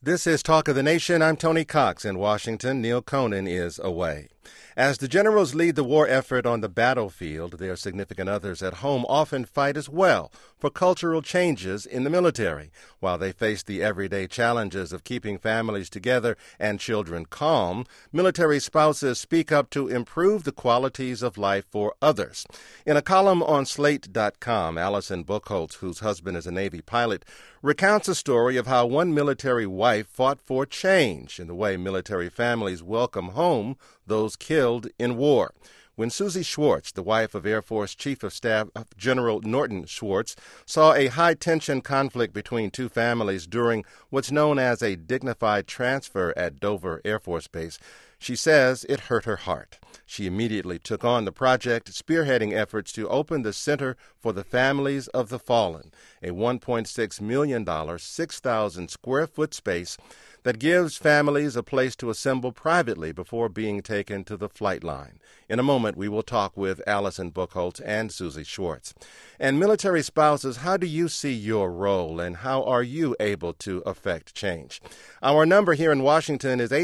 This is Talk of the Nation. I'm Tony Cox in Washington. Neil Conan is away. As the generals lead the war effort on the battlefield, their significant others at home often fight as well for cultural changes in the military. While they face the everyday challenges of keeping families together and children calm, military spouses speak up to improve the qualities of life for others. In a column on Slate.com, Allison Buchholz, whose husband is a Navy pilot, recounts a story of how one military wife fought for change in the way military families welcome home those killed in war. When Susie Schwartz, the wife of Air Force Chief of Staff General Norton Schwartz, saw a high-tension conflict between two families during what's known as a dignified transfer at Dover Air Force Base, she says it hurt her heart. She immediately took on the project, spearheading efforts to open the Center for the Families of the Fallen, a $1.6 million, 6,000 square foot space that gives families a place to assemble privately before being taken to the flight line. In a moment, we will talk with Allison Buchholz and Susie Schwartz. And military spouses, how do you see your role, and how are you able to affect change? Our number here in Washington is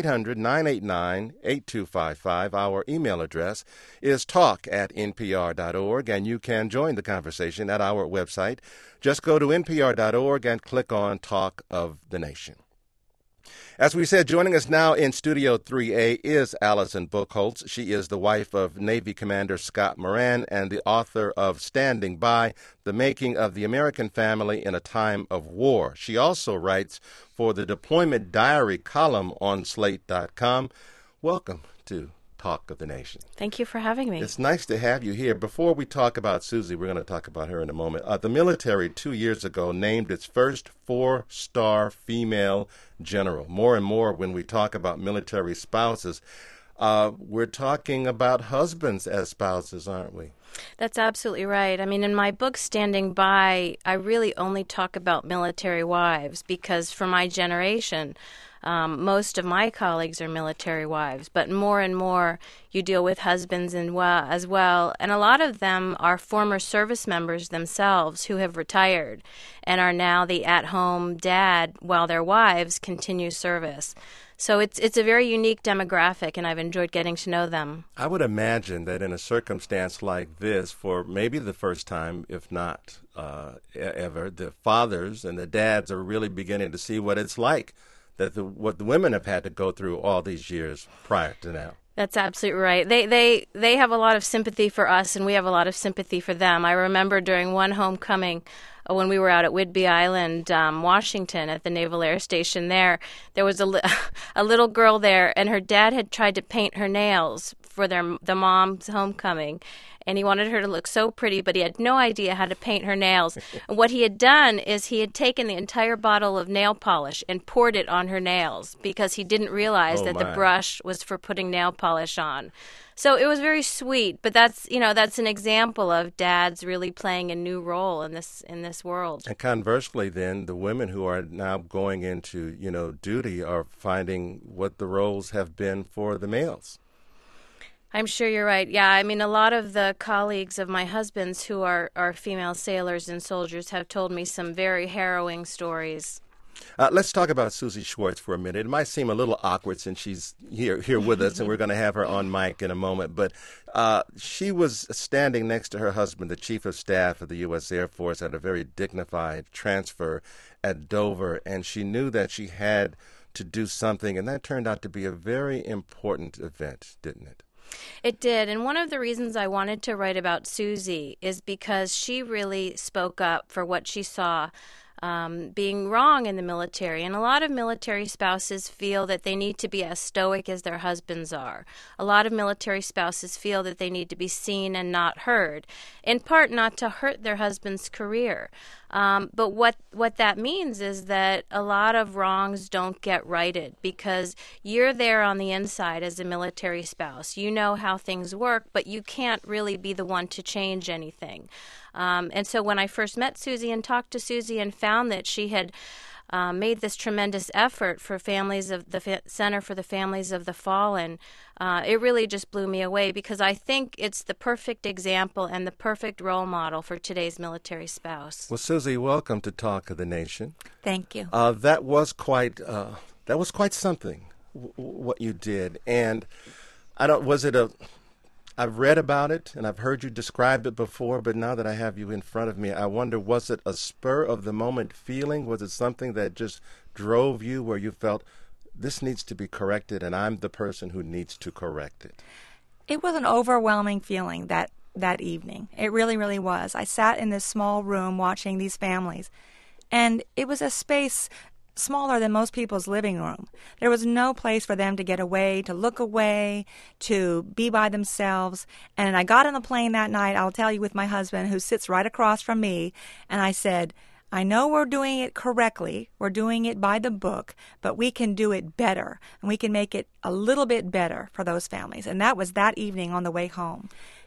800-989-8255. Our email address is talk@npr.org, and you can join the conversation at our website. Just go to npr.org and click on Talk of the Nation. As we said, joining us now in Studio 3A is Allison Buchholz. She is the wife of Navy Commander Scott Moran and the author of Standing By, The Making of the American Family in a Time of War. She also writes for the Deployment Diary column on Slate.com. Welcome to Talk of the Nation. Thank you for having me. It's nice to have you here. Before we talk about Susie, we're going to talk about her in a moment. The military 2 years ago named its first 4-star female general. More and more when we talk about military spouses, we're talking about husbands as spouses, aren't we? That's absolutely right. I mean, in my book, Standing By, I really only talk about military wives because for my generation, most of my colleagues are military wives, but more and more you deal with husbands as well. And a lot of them are former service members themselves who have retired and are now the at-home dad while their wives continue service. So it's a very unique demographic, and I've enjoyed getting to know them. I would imagine that in a circumstance like this, for maybe the first time, if not ever, the fathers and the dads are really beginning to see what it's like, what the women have had to go through all these years prior to now. That's absolutely right. They have a lot of sympathy for us, and we have a lot of sympathy for them. I remember during one homecoming when we were out at Whidbey Island, Washington, at the Naval Air Station there was a little girl there, and her dad had tried to paint her nails for the mom's homecoming. And he wanted her to look so pretty, but he had no idea how to paint her nails. And what he had done is he had taken the entire bottle of nail polish and poured it on her nails because he didn't realize that the brush was for putting nail polish on. So it was very sweet, but that's an example of dads really playing a new role in this world. And conversely, then, the women who are now going into duty are finding what the roles have been for the males. I'm sure you're right. Yeah, I mean, a lot of the colleagues of my husband's who are female sailors and soldiers have told me some very harrowing stories. Let's talk about Susie Schwartz for a minute. It might seem a little awkward since she's here with us, and we're going to have her on mic in a moment. But she was standing next to her husband, the Chief of Staff of the U.S. Air Force, at a very dignified transfer at Dover, and she knew that she had to do something, and that turned out to be a very important event, didn't it? It did, and one of the reasons I wanted to write about Susie is because she really spoke up for what she saw being wrong in the military. And a lot of military spouses feel that they need to be as stoic as their husbands are. A lot of military spouses feel that they need to be seen and not heard, in part not to hurt their husband's career. But what that means is that a lot of wrongs don't get righted because you're there on the inside as a military spouse. You know how things work, but you can't really be the one to change anything. And so when I first met Susie and talked to Susie and found that she had made this tremendous effort for families of the Center for the Families of the Fallen, it really just blew me away because I think it's the perfect example and the perfect role model for today's military spouse. Well, Susie, welcome to Talk of the Nation. Thank you. That was quite That was quite something, what you did. And I don't, was it a, I've read about it and I've heard you describe it before, but now that I have you in front of me, I wonder, was it a spur of the moment feeling? Was it something that just drove you where you felt this needs to be corrected and I'm the person who needs to correct it? It was an overwhelming feeling that evening. It really, really was. I sat in this small room watching these families, and it was a space smaller than most people's living room. There was no place for them to get away, to look away, to be by themselves. And I got on the plane that night, I'll tell you, with my husband, who sits right across from me, and I said, I know we're doing it correctly, we're doing it by the book, but we can do it better, and we can make it a little bit better for those families. And that was that evening on the way home.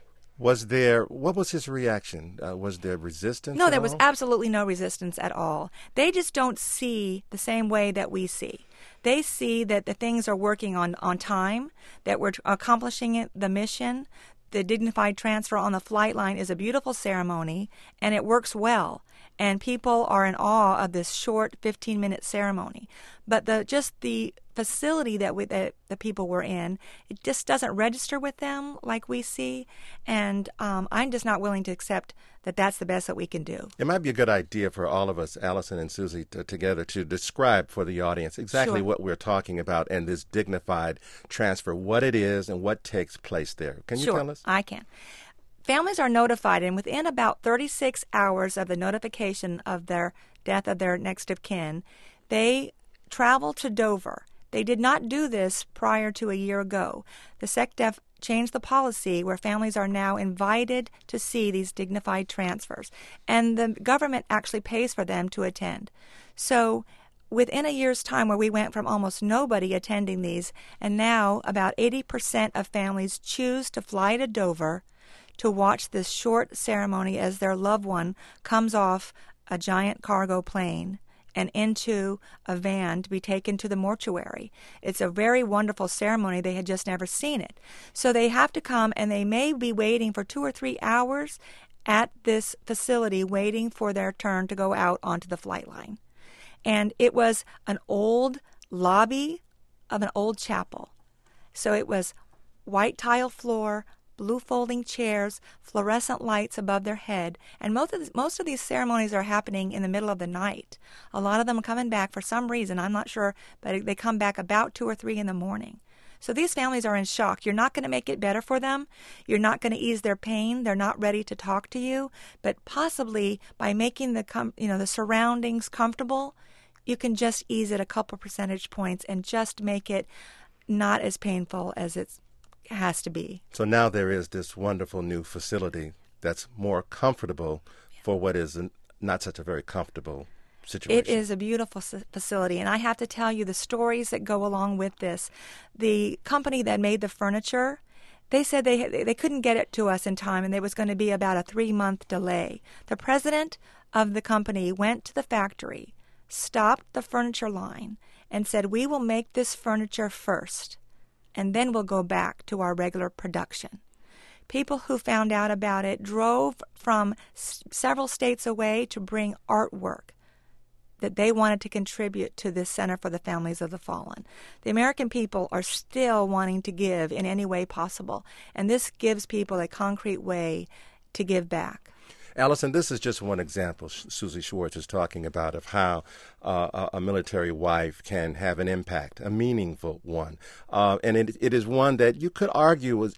What was his reaction? Was there resistance? No, there was absolutely no resistance at all. They just don't see the same way that we see. They see that the things are working on time, that we're accomplishing the mission. The dignified transfer on the flight line is a beautiful ceremony, and it works well. And people are in awe of this short 15-minute ceremony. But the facility that the people were in, it just doesn't register with them like we see. And I'm just not willing to accept that that's the best that we can do. It might be a good idea for all of us, Allison and Susie, together to describe for the audience exactly what we're talking about and this dignified transfer, what it is and what takes place there. Can you tell us? I can. Families are notified, and within about 36 hours of the notification of their death of their next of kin, they travel to Dover. They did not do this prior to a year ago. The SecDef changed the policy where families are now invited to see these dignified transfers, and the government actually pays for them to attend. So within a year's time, where we went from almost nobody attending these, and now about 80% of families choose to fly to Dover to watch this short ceremony as their loved one comes off a giant cargo plane and into a van to be taken to the mortuary. It's a very wonderful ceremony. They had just never seen it. So they have to come, and they may be waiting for 2 or 3 hours at this facility waiting for their turn to go out onto the flight line. And it was an old lobby of an old chapel. So it was white tile floor, blue folding chairs, fluorescent lights above their head, and most of these ceremonies are happening in the middle of the night. A lot of them are coming back for some reason, I'm not sure, but they come back about 2 or 3 in the morning. So these families are in shock. You're not going to make it better for them. You're not going to ease their pain. They're not ready to talk to you. But possibly by making the surroundings comfortable, you can just ease it a couple percentage points and just make it not as painful as it has to be. So now there is this wonderful new facility that's more comfortable for what is not such a very comfortable situation. It is a beautiful facility, and I have to tell you the stories that go along with this. The company that made the furniture, they said they couldn't get it to us in time, and there was going to be about a 3-month delay. The president of the company went to the factory, stopped the furniture line, and said, we will make this furniture first, and then we'll go back to our regular production. People who found out about it drove from several states away to bring artwork that they wanted to contribute to this Center for the Families of the Fallen. The American people are still wanting to give in any way possible, and this gives people a concrete way to give back. Allison, this is just one example Susie Schwartz is talking about of how a military wife can have an impact, a meaningful one. And it is one that you could argue,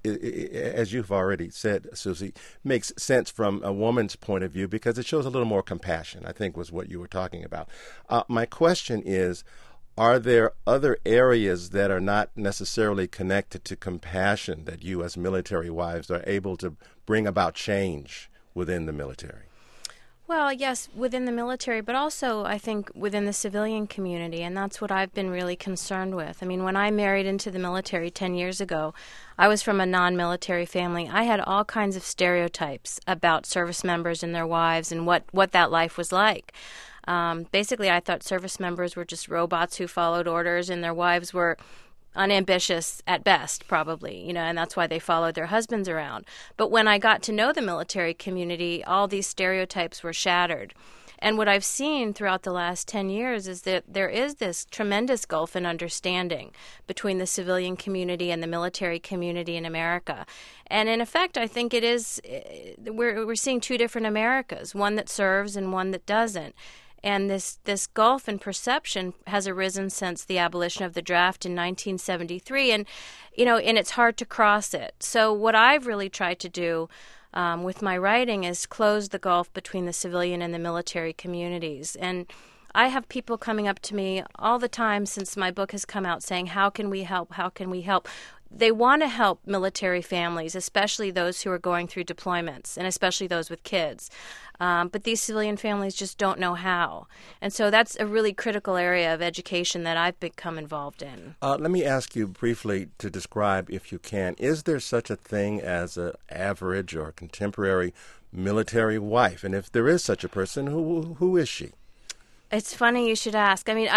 as you've already said, Susie, makes sense from a woman's point of view because it shows a little more compassion, I think was what you were talking about. My question is, are there other areas that are not necessarily connected to compassion that you as military wives are able to bring about change within the military? Well, yes, within the military, but also I think within the civilian community, and that's what I've been really concerned with. I mean, when I married into the military 10 years ago, I was from a non-military family. I had all kinds of stereotypes about service members and their wives and what that life was like. Basically, I thought service members were just robots who followed orders, and their wives were unambitious at best, probably, and that's why they followed their husbands around. But when I got to know the military community, all these stereotypes were shattered. And what I've seen throughout the last 10 years is that there is this tremendous gulf in understanding between the civilian community and the military community in America. And in effect, I think it is, we're seeing two different Americas, one that serves and one that doesn't. And this gulf in perception has arisen since the abolition of the draft in 1973, and it's hard to cross it. So what I've really tried to do with my writing is close the gulf between the civilian and the military communities. And I have people coming up to me all the time since my book has come out saying, how can we help? How can we help? They want to help military families, especially those who are going through deployments, and especially those with kids. But these civilian families just don't know how. And so that's a really critical area of education that I've become involved in. Let me ask you briefly to describe, if you can, is there such a thing as an average or contemporary military wife? And if there is such a person, who is she? It's funny you should ask. I mean,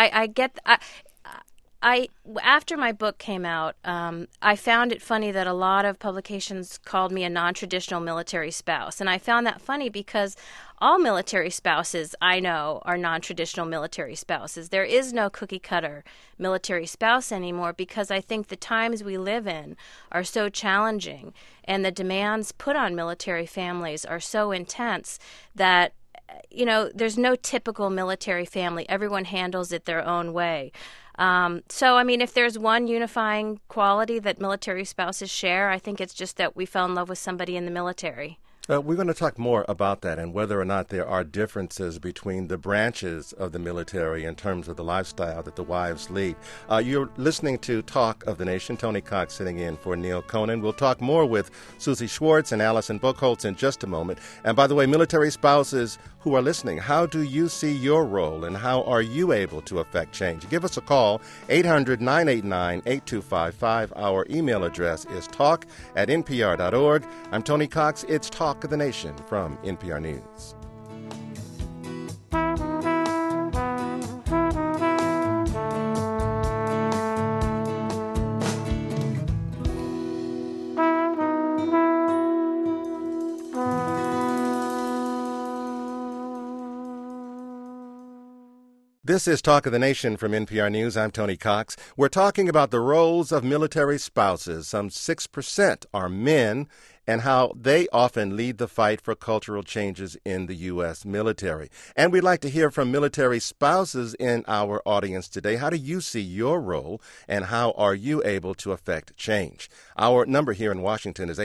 after my book came out, I found it funny that a lot of publications called me a non-traditional military spouse. And I found that funny because all military spouses I know are non-traditional military spouses. There is no cookie-cutter military spouse anymore because I think the times we live in are so challenging and the demands put on military families are so intense that there's no typical military family. Everyone handles it their own way. So, I mean, if there's one unifying quality that military spouses share, I think it's just that we fell in love with somebody in the military. We're going to talk more about that and whether or not there are differences between the branches of the military in terms of the lifestyle that the wives lead. You're listening to Talk of the Nation. Tony Cox sitting in for Neil Conan. We'll talk more with Susie Schwartz and Allison Buchholz in just a moment. And by the way, military spouses who are listening, how do you see your role and how are you able to affect change? Give us a call, 800-989-8255. Our email address is talk@npr.org. I'm Tony Cox. It's Talk of the Nation from NPR News. This is Talk of the Nation from NPR News. I'm Tony Cox. We're talking about the roles of military spouses. Some 6% are men, and how they often lead the fight for cultural changes in the U.S. military. And we'd like to hear from military spouses in our audience today. How do you see your role, and how are you able to affect change? Our number here in Washington is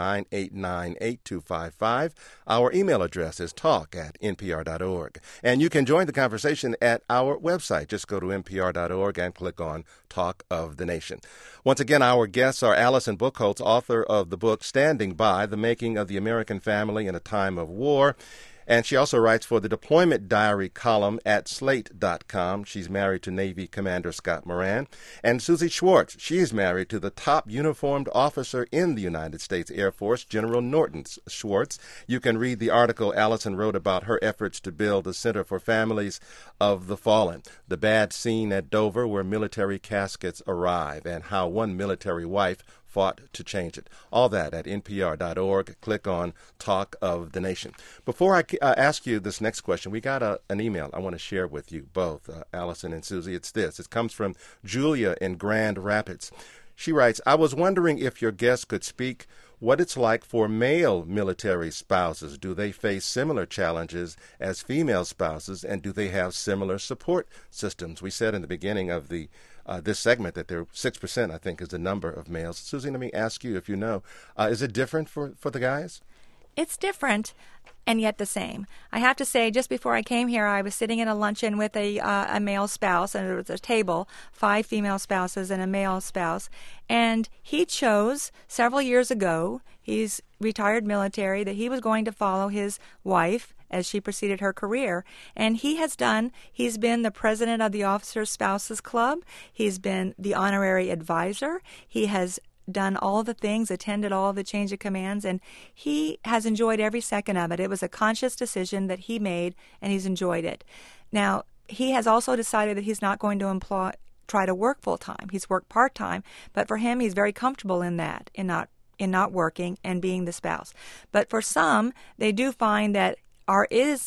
800-989-8255. Our email address is talk@npr.org. And you can join the conversation at our website. Just go to npr.org and click on Talk of the Nation. Once again, our guests are Allison Buchholz, author of the book Standing By: The Making of the American Family in a Time of War. And she also writes for the Deployment Diary column at Slate.com. She's married to Navy Commander Scott Moran. And Susie Schwartz, she is married to the top uniformed officer in the United States Air Force, General Norton Schwartz. You can read the article Allison wrote about her efforts to build the Center for Families of the Fallen, the bad scene at Dover where military caskets arrive, and how one military wife fought to change it. All that at npr.org. Click on Talk of the Nation. Before I ask you this next question, we got an email I want to share with you both, Allison and Susie. It's this. It comes from Julia in Grand Rapids. She writes, I was wondering if your guest could speak what it's like for male military spouses. Do they face similar challenges as female spouses, and do they have similar support systems? We said in the beginning of this segment that there 6%, I think, is the number of males. Susie, let me ask you if you know. Is it different for the guys? It's different and yet the same. I have to say, just before I came here, I was sitting in a luncheon with a male spouse, and there was a table, 5 female spouses and a male spouse, and he chose several years ago, he's retired military, that he was going to follow his wife as she proceeded her career. And he's been the president of the Officer Spouses Club. He's been the honorary advisor. He has done all the things, attended all the change of commands, and he has enjoyed every second of it. It was a conscious decision that he made, and he's enjoyed it. Now, he has also decided that he's not going to try to work full-time. He's worked part-time, but for him, he's very comfortable in that, in not working and being the spouse. But for some, they do find that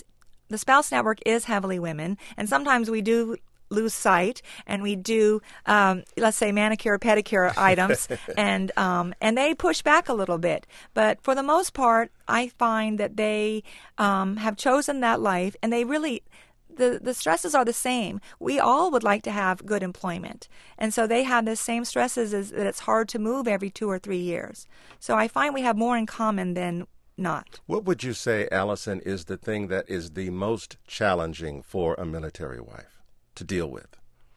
the Spouse Network is heavily women, and sometimes we do lose sight, and we do, let's say, manicure, pedicure items, and they push back a little bit. But for the most part, I find that they have chosen that life, and they really, the stresses are the same. We all would like to have good employment, and so they have the same stresses as that it's hard to move every 2 or 3 years. So I find we have more in common than not. What would you say, Allison, is the thing that is the most challenging for a military wife to deal with?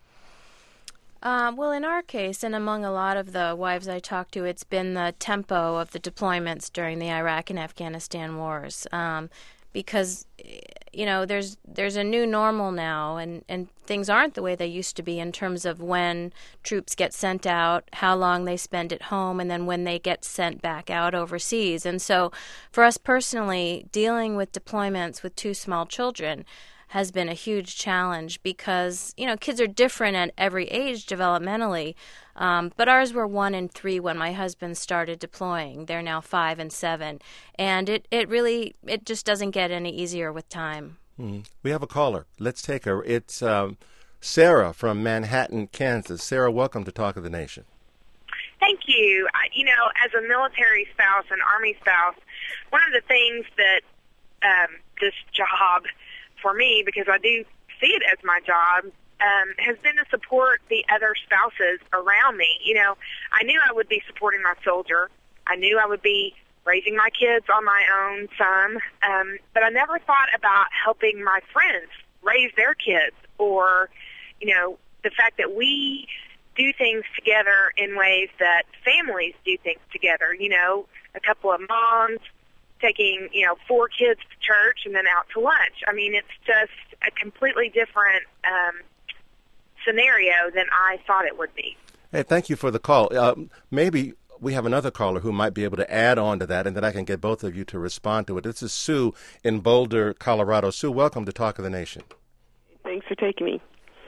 Well, in our case, and among a lot of the wives I talk to, it's been the tempo of the deployments during the Iraq and Afghanistan wars. Because, there's a new normal now, and things aren't the way they used to be in terms of when troops get sent out, how long they spend at home, and then when they get sent back out overseas. And so for us personally, dealing with deployments with 2 small children has been a huge challenge because, kids are different at every age developmentally. But ours were 1 and 3 when my husband started deploying. They're now 5 and 7. And it just doesn't get any easier with time. We have a caller. Let's take her. It's Sarah from Manhattan, Kansas. Sarah, welcome to Talk of the Nation. Thank you. As a military spouse, an Army spouse, one of the things that this job for me, because I do see it as my job, has been to support the other spouses around me. I knew I would be supporting my soldier. I knew I would be raising my kids on my own, some, but I never thought about helping my friends raise their kids, or, the fact that we do things together in ways that families do things together. A couple of moms taking, 4 kids to church and then out to lunch. I mean, it's just a completely different scenario than I thought it would be. Hey, thank you for the call. Maybe we have another caller who might be able to add on to that, and then I can get both of you to respond to it. This is Sue in Boulder, Colorado. Sue, welcome to Talk of the Nation. Thanks for taking me.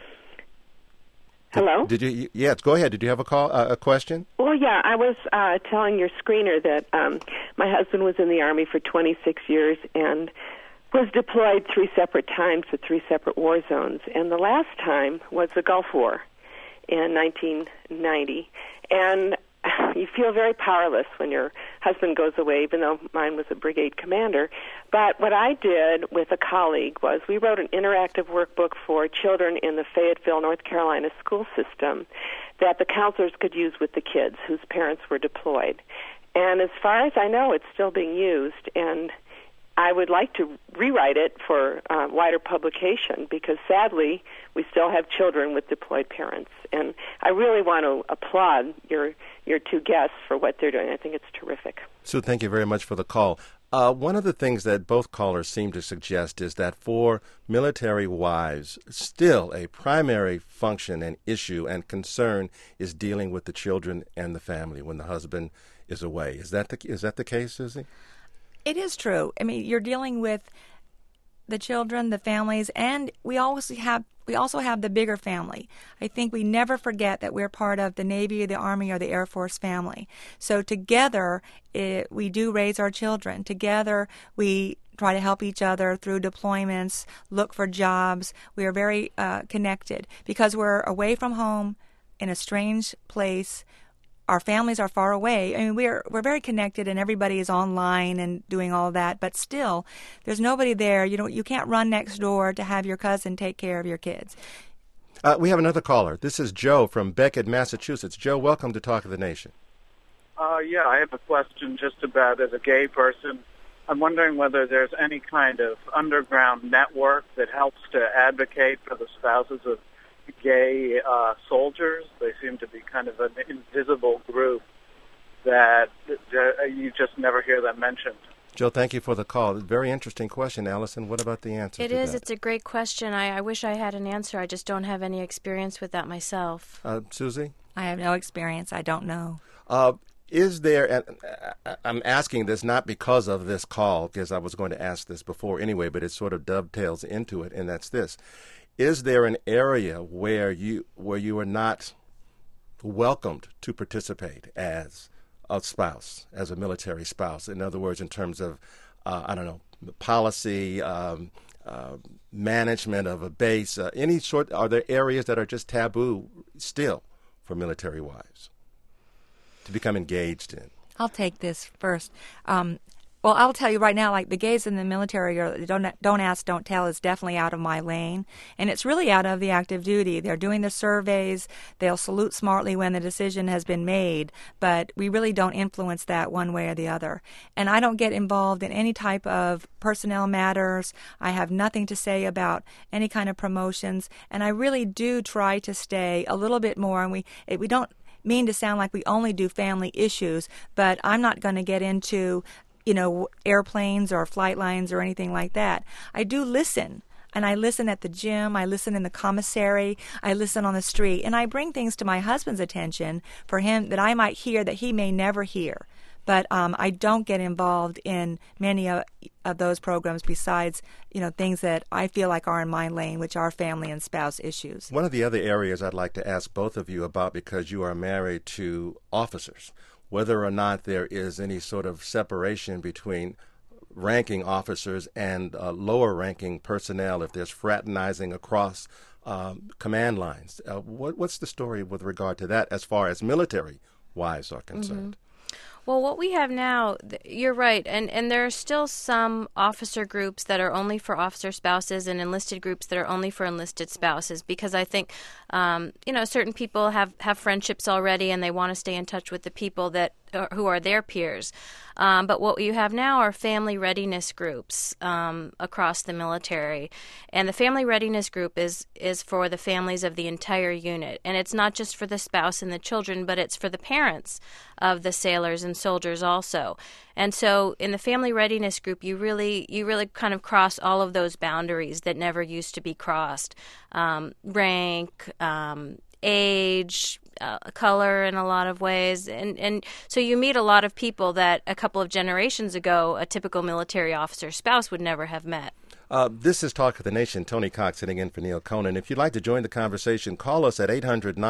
Hello? Did you? Yes, go ahead. Did you have a question? Well, yeah, I was telling your screener that my husband was in the Army for 26 years and was deployed 3 separate times to 3 separate war zones. And the last time was the Gulf War in 1990. And you feel very powerless when your husband goes away, even though mine was a brigade commander. But what I did with a colleague was we wrote an interactive workbook for children in the Fayetteville, North Carolina school system that the counselors could use with the kids whose parents were deployed. And as far as I know, it's still being used, and I would like to rewrite it for wider publication because, sadly, we still have children with deployed parents. And I really want to applaud your 2 guests for what they're doing. I think it's terrific. Sue, thank you very much for the call. One of the things that both callers seem to suggest is that for military wives, still a primary function and issue and concern is dealing with the children and the family when the husband is away. Is that the case, Susie? It is true. I mean, you're dealing with the children, the families, and we also have the bigger family. I think we never forget that we're part of the Navy, the Army, or the Air Force family. So together, we do raise our children. Together, we try to help each other through deployments, look for jobs. We are very connected because we're away from home in a strange place. Our families are far away. I mean, we're very connected, and everybody is online and doing all that. But still, there's nobody there. You can't run next door to have your cousin take care of your kids. We have another caller. This is Joe from Beckett, Massachusetts. Joe, welcome to Talk of the Nation. Yeah, I have a question just about, as a gay person, I'm wondering whether there's any kind of underground network that helps to advocate for the spouses of gay soldiers. They seem to be kind of an invisible group that you just never hear them mentioned. Joe, thank you for the call. Very interesting question, Allison. What about the answer It is. It's a great question. I wish I had an answer. I just don't have any experience with that myself. Susie? I have no experience. I don't know. Is there, and I'm asking this not because of this call, because I was going to ask this before anyway, but it sort of dovetails into it, and that's this. Is there an area where you are not welcomed to participate as a spouse, as a military spouse? In other words, in terms of, policy, management of a base, are there areas that are just taboo still for military wives to become engaged in? I'll take this first. Well, I'll tell you right now, like the gays in the military, don't ask, don't tell is definitely out of my lane. And it's really out of the active duty. They're doing the surveys. They'll salute smartly when the decision has been made. But we really don't influence that one way or the other. And I don't get involved in any type of personnel matters. I have nothing to say about any kind of promotions. And I really do try to stay a little bit more. And we don't mean to sound like we only do family issues, but I'm not going to get into airplanes or flight lines or anything like that. I do listen, and I listen at the gym, I listen in the commissary, I listen on the street, and I bring things to my husband's attention for him that I might hear that he may never hear. But I don't get involved in many of those programs besides, things that I feel like are in my lane, which are family and spouse issues. One of the other areas I'd like to ask both of you about, because you are married to officers, whether or not there is any sort of separation between ranking officers and lower-ranking personnel, if there's fraternizing across command lines. What's the story with regard to that as far as military wives are concerned? Mm-hmm. Well, what we have now, you're right, and there are still some officer groups that are only for officer spouses and enlisted groups that are only for enlisted spouses, because I think, certain people have friendships already and they want to stay in touch with the people who are their peers. But what you have now are family readiness groups across the military. And the family readiness group is for the families of the entire unit. And it's not just for the spouse and the children, but it's for the parents of the sailors and soldiers also. And so in the family readiness group, you really kind of cross all of those boundaries that never used to be crossed. Rank, age, color in a lot of ways. And so you meet a lot of people that a couple of generations ago a typical military officer spouse would never have met. This is Talk of the Nation. Tony Cox sitting in for Neil Conan. If you'd like to join the conversation, call us at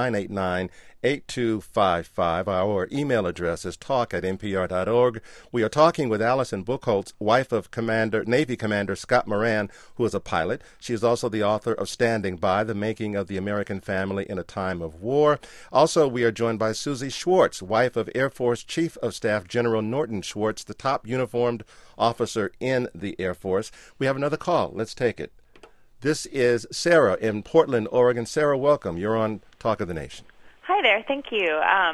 800-989-8255. Our email address is talk@npr.org. We are talking with Allison Buchholz, wife of Navy Commander Scott Moran, who is a pilot. She is also the author of Standing By, The Making of the American Family in a Time of War. Also, we are joined by Susie Schwartz, wife of Air Force Chief of Staff General Norton Schwartz, the top uniformed officer in the Air Force. We have another call. Let's take it. This is Sarah in Portland, Oregon. Sarah, welcome. You're on Talk of the Nation. Hi there. Thank you.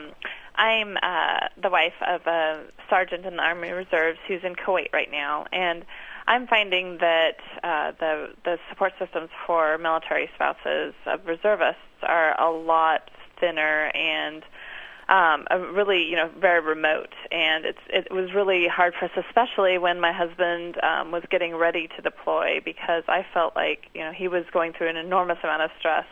I'm the wife of a sergeant in the Army Reserves who's in Kuwait right now, and I'm finding that the support systems for military spouses of reservists are a lot thinner and really, very remote. And it was really hard for us, especially when my husband was getting ready to deploy, because I felt like, he was going through an enormous amount of stress.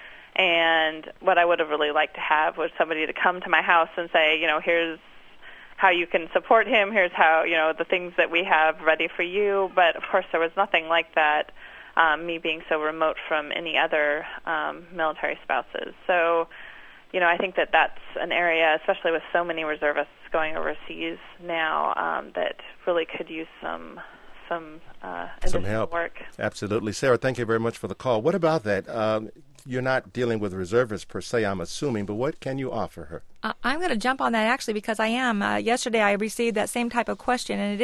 And what I would have really liked to have was somebody to come to my house and say, here's how you can support him, here's how, the things that we have ready for you. But, of course, there was nothing like that, me being so remote from any other military spouses. So, I think that that's an area, especially with so many reservists going overseas now, that really could use some additional help. Work. Absolutely. Sarah, thank you very much for the call. What about that? You're not dealing with reservists per se, I'm assuming, but what can you offer her? I'm going to jump on that actually, because I am. Yesterday I received that same type of question, and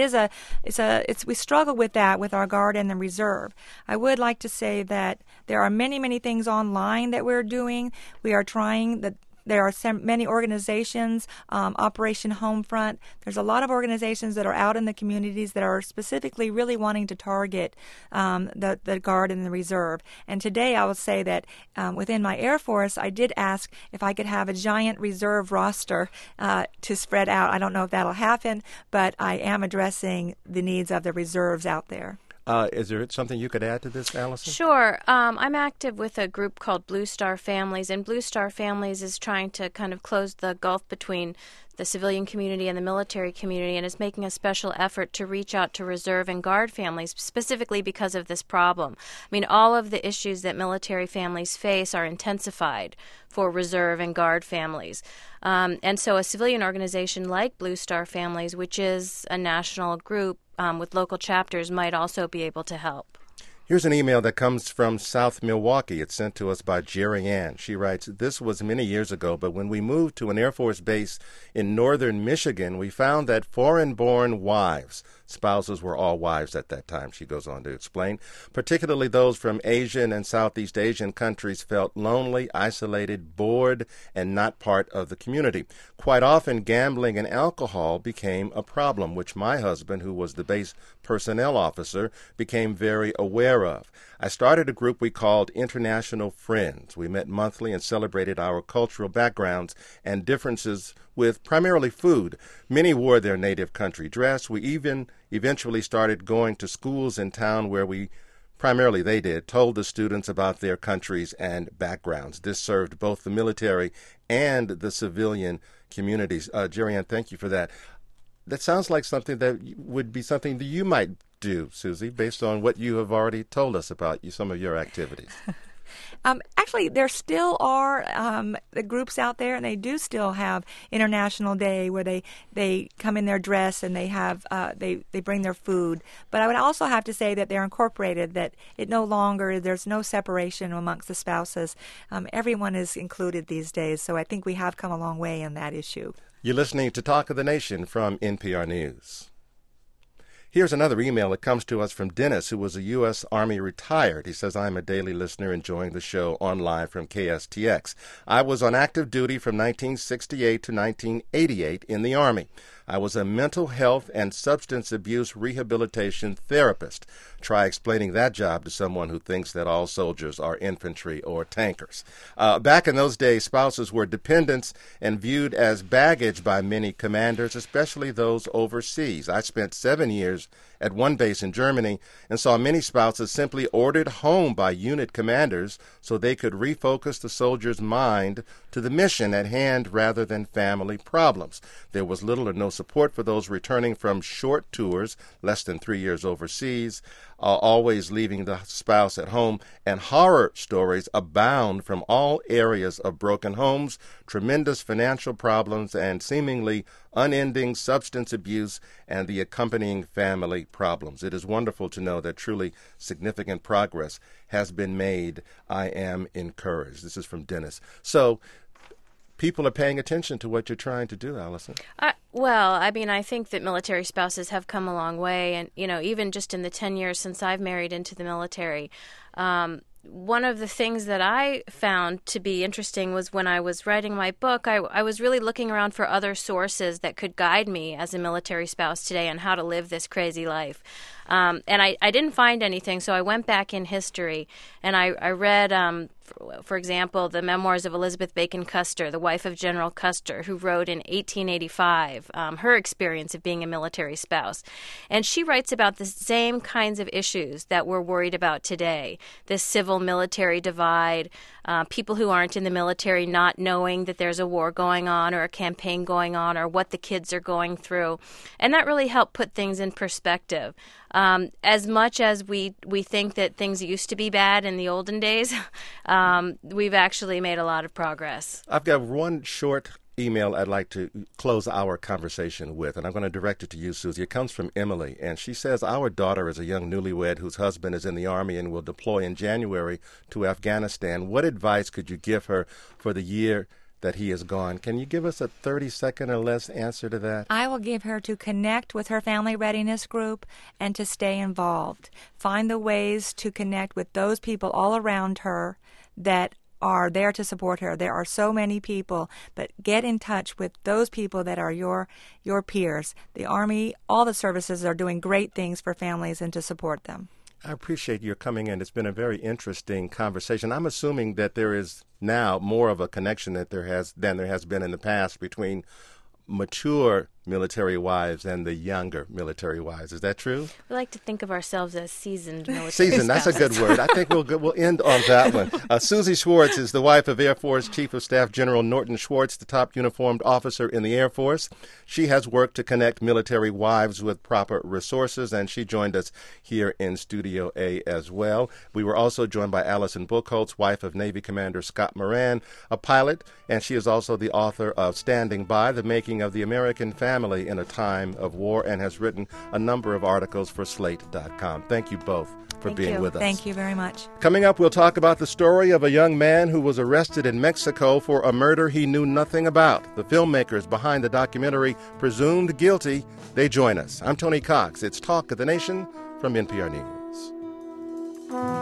we struggle with that with our Guard and the Reserve. I would like to say that there are many, many things online that we're doing. We are trying that. There are many organizations, Operation Homefront. There's a lot of organizations that are out in the communities that are specifically really wanting to target the Guard and the Reserve. And today I will say that within my Air Force, I did ask if I could have a giant reserve roster to spread out. I don't know if that'll happen, but I am addressing the needs of the reserves out there. Is there something you could add to this, Allison? Sure. I'm active with a group called Blue Star Families, and Blue Star Families is trying to kind of close the gulf between the civilian community and the military community, and is making a special effort to reach out to reserve and guard families specifically because of this problem. I mean, all of the issues that military families face are intensified for reserve and guard families. And so a civilian organization like Blue Star Families, which is a national group with local chapters, might also be able to help. Here's an email that comes from South Milwaukee. It's sent to us by Jerry Ann. She writes, "This was many years ago, but when we moved to an Air Force base in northern Michigan, we found that foreign-born wives, spouses were all wives at that time," she goes on to explain, "particularly those from Asian and Southeast Asian countries, felt lonely, isolated, bored, and not part of the community. Quite often, gambling and alcohol became a problem, which my husband, who was the base personnel officer, became very aware of. I started a group we called International Friends. We met monthly and celebrated our cultural backgrounds and differences with primarily food. Many wore their native country dress. We even eventually started going to schools in town where they told the students about their countries and backgrounds. This served both the military and the civilian communities." Jerry Ann, thank you for that. That sounds like something that would be something that you might do, Susie, based on what you have already told us about some of your activities. Actually, there still are the groups out there, and they do still have International Day where they come in their dress and they have they bring their food. But I would also have to say that they're incorporated, that there's no separation amongst the spouses. Everyone is included these days, so I think we have come a long way in that issue. You're listening to Talk of the Nation from NPR News. Here's another email that comes to us from Dennis, who was a U.S. Army retired. He says, "I'm a daily listener enjoying the show online from KSTX. I was on active duty from 1968 to 1988 in the Army. I was a mental health and substance abuse rehabilitation therapist. Try explaining that job to someone who thinks that all soldiers are infantry or tankers. Back in those days, spouses were dependents and viewed as baggage by many commanders, especially those overseas. I spent 7 years at one base in Germany and saw many spouses simply ordered home by unit commanders so they could refocus the soldier's mind to the mission at hand rather than family problems. There was little or no support for those returning from short tours, less than 3 years overseas, always leaving the spouse at home, and horror stories abound from all areas of broken homes, tremendous financial problems, and seemingly unending substance abuse and the accompanying family problems. It is wonderful to know that truly significant progress has been made. I am encouraged." This is from Dennis. So people are paying attention to what you're trying to do, Allison. I think that military spouses have come a long way. And, even just in the 10 years since I've married into the military, one of the things that I found to be interesting was when I was writing my book, I was really looking around for other sources that could guide me as a military spouse today on how to live this crazy life. And I didn't find anything, so I went back in history and I read, for example, the memoirs of Elizabeth Bacon Custer, the wife of General Custer, who wrote in 1885 her experience of being a military spouse. And she writes about the same kinds of issues that we're worried about today, this civil-military divide, people who aren't in the military not knowing that there's a war going on or a campaign going on or what the kids are going through. And that really helped put things in perspective. As much as we think that things used to be bad in the olden days, we've actually made a lot of progress. I've got one short email I'd like to close our conversation with, and I'm going to direct it to you, Susie. It comes from Emily, and she says, "Our daughter is a young newlywed whose husband is in the Army and will deploy in January to Afghanistan. What advice could you give her for the year that he is gone?" Can you give us a 30-second or less answer to that? I will give her to connect with her family readiness group and to stay involved. Find the ways to connect with those people all around her that are there to support her. There are so many people, but get in touch with those people that are your peers. The Army, all the services are doing great things for families and to support them. I appreciate your coming in. It's been a very interesting conversation. I'm assuming that there is now more of a connection than there has been in the past between mature military wives and the younger military wives. Is that true? We like to think of ourselves as seasoned military Seasoned, that's a good word. I think we'll end on that one. Susie Schwartz is the wife of Air Force Chief of Staff General Norton Schwartz, the top uniformed officer in the Air Force. She has worked to connect military wives with proper resources, and she joined us here in Studio A as well. We were also joined by Allison Buchholz, wife of Navy Commander Scott Moran, a pilot, and she is also the author of Standing By, The Making of the American Family in a Time of War, and has written a number of articles for Slate.com. Thank you both for being with us. Thank you very much. Coming up, we'll talk about the story of a young man who was arrested in Mexico for a murder he knew nothing about. The filmmakers behind the documentary Presumed Guilty, they join us. I'm Tony Cox. It's Talk of the Nation from NPR News.